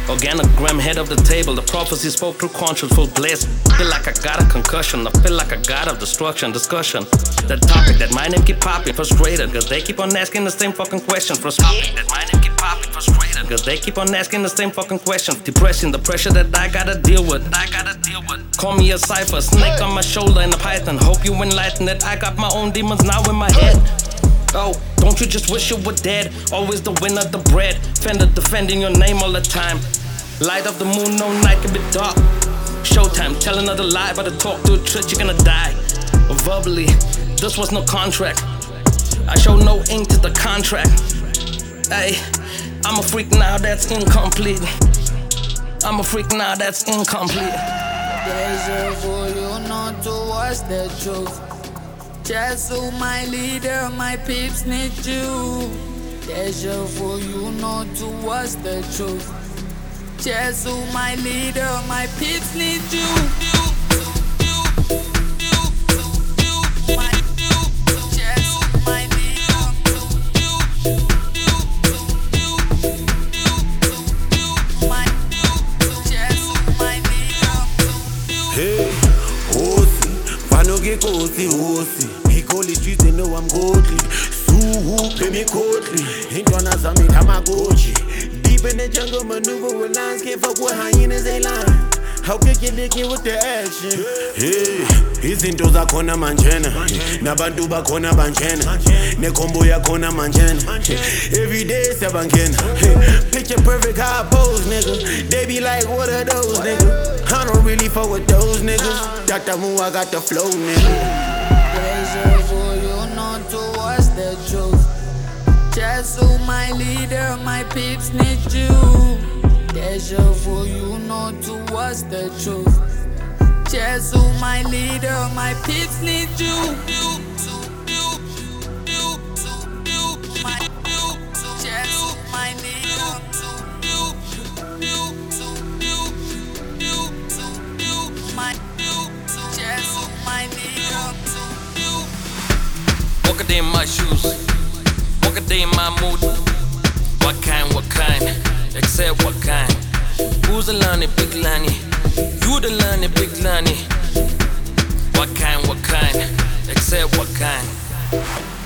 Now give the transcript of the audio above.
Organogram, head of the table. The prophecy spoke through conscience, full bliss. Feel like I got a concussion. I feel like a god of destruction. Discussion. That topic that my name keep popping. Frustrated, cause they keep on asking the same fucking question. Frustrated, that my name keep popping. Frustrated, cause they keep on asking the same fucking question. Depression, the pressure that I gotta deal with. Call me a cipher, snake on my shoulder and a python. Hope you enlighten it. I got my own demons now in my head. Oh, don't you just wish you were dead? Always the winner, the bread. Fender defending your name all the time. Light of the moon, no night can be dark. Showtime, tell another lie, but to talk to a trick, you're gonna die. Verbally, this was no contract. I show no ink to the contract. Hey, I'm a freak now, that's incomplete. I'm a freak now, that's incomplete. Deja vu, you know to watch the truth. Just so my leader, my peeps need you. Deja vu, you know to watch the truth. Just so my leader, my peeps need you. Hey, hosi, panoke kosi hosi. He call it trees, they know I'm godly. Suhu, baby godly. Intwana zami tamagochi. Deep in the jungle, maneuver with lions. Can't fuck with hyenas, they line. How can you lick it with the action? Hey, izinto zakhona manjena. Nabantu bakhona banjena. Nekombo yakhona manjena. Every day siyabangena. Picture perfect how I pose, nigga. They be like, what are those, nigga? I don't really fuck with those niggas. Dr. Moo, I got the flow, nigga. Deja vu, you know to watch the truth. Just so my leader, my peeps need you. Deja vu, you know to watch the truth. Just so my leader, my peeps need you. Walk a day in my shoes, walk a day in my mood. What kind, except what kind. Who's the learning, big Lani? You the learning, big Lani. What kind, except what kind.